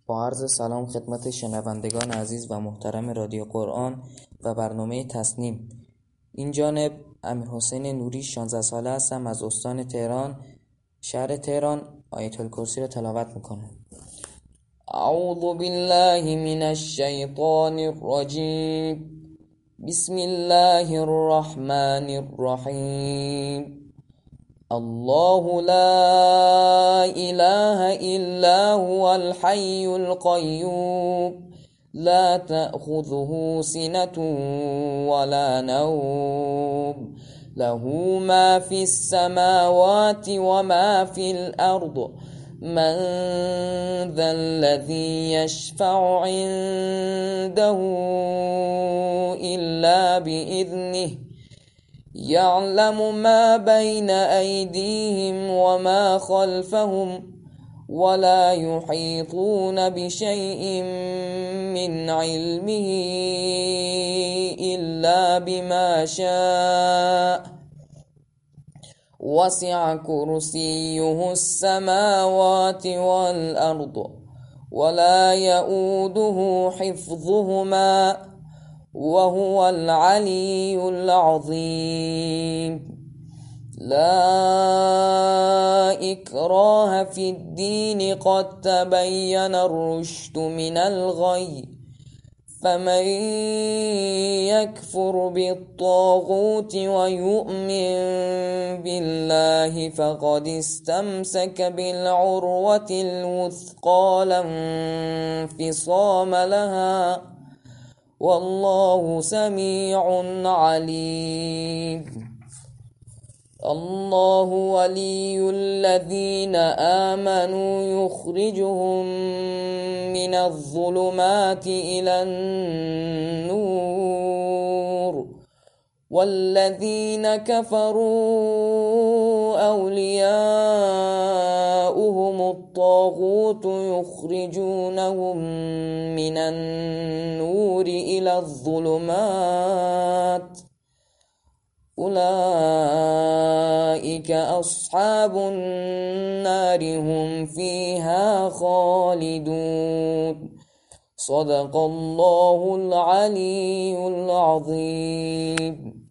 با عرض سلام خدمت شنوندگان عزیز و محترم رادیو قرآن و برنامه تصنیم. این جانب امیرحسین نوری 16 ساله هستم، از استان تهران، شهر تهران. آیت الکرسی رو تلاوت میکنم. اعوذ بالله من الشیطان الرجیم. بسم الله الرحمن الرحیم. الله لا إله إلا هو الحي القيوم لا تأخذه سنة ولا نوم له ما في السماوات وما في الأرض من ذا الذي يشفع عنده إلا بإذنه يعلم ما بين أيديهم وما خلفهم ولا يحيطون بشيء من علمه إلا بما شاء وسع كرسيه السماوات والأرض ولا يؤوده حفظهما وهو العلي العظيم. لا إكراه في الدين قد تبين الرشد من الغي فمن يكفر بالطاغوت ويؤمن بالله فقد استمسك بالعروة الوثقى لا انفصام لها والله سميع عليم. الله ولي الذين آمنوا يخرجهم من الظلمات إلى النور والذين كفروا أولياؤهم الطاغوت يخرجونهم من النور إلى الظلمات أولئك أصحاب النار هم فيها خالدون. صدق الله العلي العظيم.